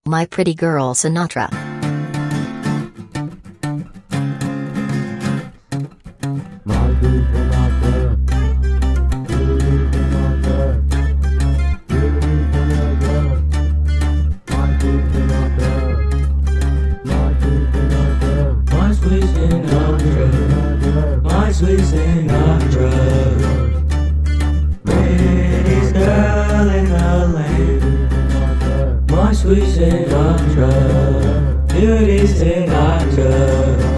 My Pretty Girl Sinatra. My sweet Sinatra, my sweet Sinatra, prettiest girl in the land. My sweet Sinatra, beauty Sinatra.